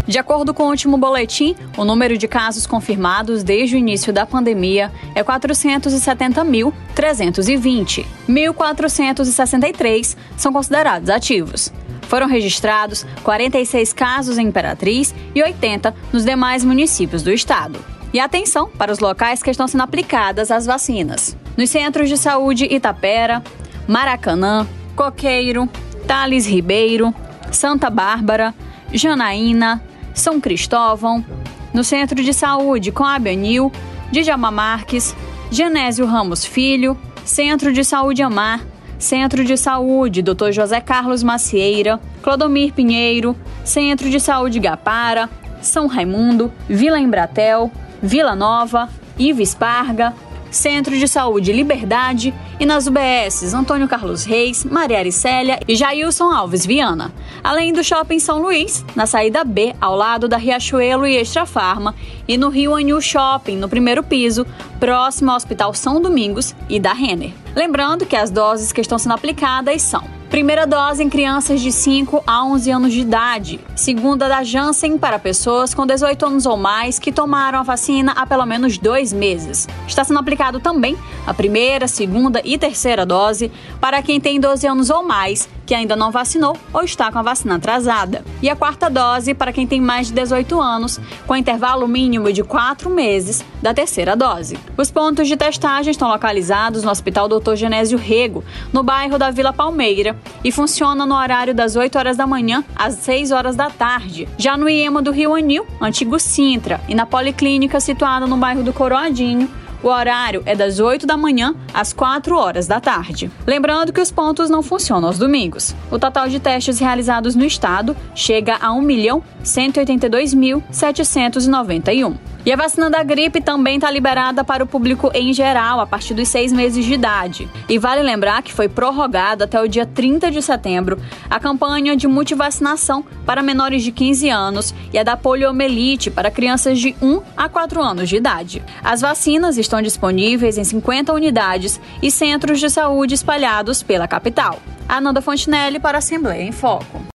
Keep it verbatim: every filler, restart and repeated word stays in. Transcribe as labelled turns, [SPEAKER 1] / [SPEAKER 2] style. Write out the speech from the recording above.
[SPEAKER 1] De acordo com o último boletim, o número de casos confirmados desde o início da pandemia é quatrocentos e setenta mil, trezentos e vinte. mil quatrocentos e sessenta e três são considerados ativos. Foram registrados quarenta e seis casos em Imperatriz e oitenta nos demais municípios do estado. E atenção para os locais que estão sendo aplicadas as vacinas. Nos centros de saúde Itapera, Maracanã, Coqueiro, Thales Ribeiro, Santa Bárbara, Janaína, São Cristóvão, no Centro de Saúde Coab Anil, Djalma Marques, Genésio Ramos Filho, Centro de Saúde Amar, Centro de Saúde doutor José Carlos Macieira, Clodomir Pinheiro, Centro de Saúde Gapara, São Raimundo, Vila Embratel, Vila Nova, Iva Esparga, Centro de Saúde Liberdade e nas U B Ss Antônio Carlos Reis, Maria Aricélia e Jailson Alves Viana. Além do Shopping São Luís, na saída B, ao lado da Riachuelo e Extra Farma, e no Rio Anil Shopping, no primeiro piso, próximo ao Hospital São Domingos e da Renner. Lembrando que as doses que estão sendo aplicadas são: primeira dose em crianças de cinco a onze anos de idade. Segunda da Janssen para pessoas com dezoito anos ou mais que tomaram a vacina há pelo menos dois meses. Está sendo aplicado também a primeira, segunda e terceira dose para quem tem doze anos ou mais, que ainda não vacinou ou está com a vacina atrasada. E a quarta dose para quem tem mais de dezoito anos, com intervalo mínimo de quatro meses da terceira dose. Os pontos de testagem estão localizados no Hospital doutor Genésio Rego, no bairro da Vila Palmeira, e funciona no horário das oito horas da manhã às seis horas da tarde. Já no I E M A do Rio Anil, antigo Sintra, e na Policlínica situada no bairro do Coroadinho, o horário é das oito da manhã às quatro horas da tarde. Lembrando que os pontos não funcionam aos domingos. O total de testes realizados no estado chega a um milhão cento e oitenta e dois mil setecentos e noventa e um. E a vacina da gripe também está liberada para o público em geral, a partir dos seis meses de idade. E vale lembrar que foi prorrogado até o dia trinta de setembro a campanha de multivacinação para menores de quinze anos e a da poliomielite para crianças de um a quatro anos de idade. As vacinas estão disponíveis em cinquenta unidades e centros de saúde espalhados pela capital. Ananda Fontinelli para a Assembleia em Foco.